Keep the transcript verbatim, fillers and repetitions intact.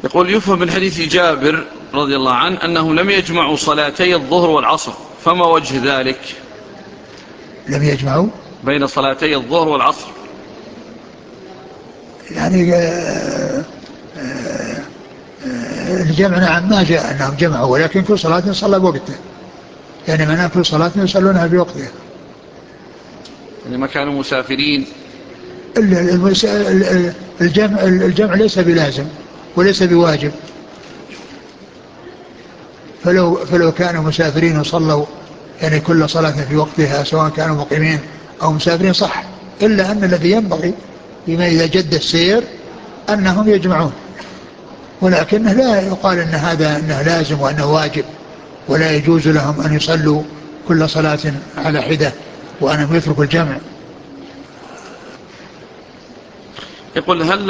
يقول يفهم من حديث جابر رضي الله عنه أنهم لم يجمعوا صلاتي الظهر والعصر، فما وجه ذلك؟ لم يجمعوا بين صلاتي الظهر والعصر، يعني آه، آه، آه، الجمع نعم ما جاء أنهم جمعوا، ولكن كل صلاة صلى بوقته، يعني معناه كل صلاة يصلونها بوقتها. يعني ما كانوا مسافرين. الجمع, الجمع ليس بلازم وليس بواجب، فلو, فلو كانوا مسافرين وصلوا يعني كل صلاة في وقتها سواء كانوا مقيمين أو مسافرين صح، إلا أن الذي ينبغي بما إذا جد السير أنهم يجمعون، ولكنه لا يقال أن هذا أنه لازم وأنه واجب، ولا يجوز لهم أن يصلوا كل صلاة على حدة وأنهم يتركوا الجمع. يقول هل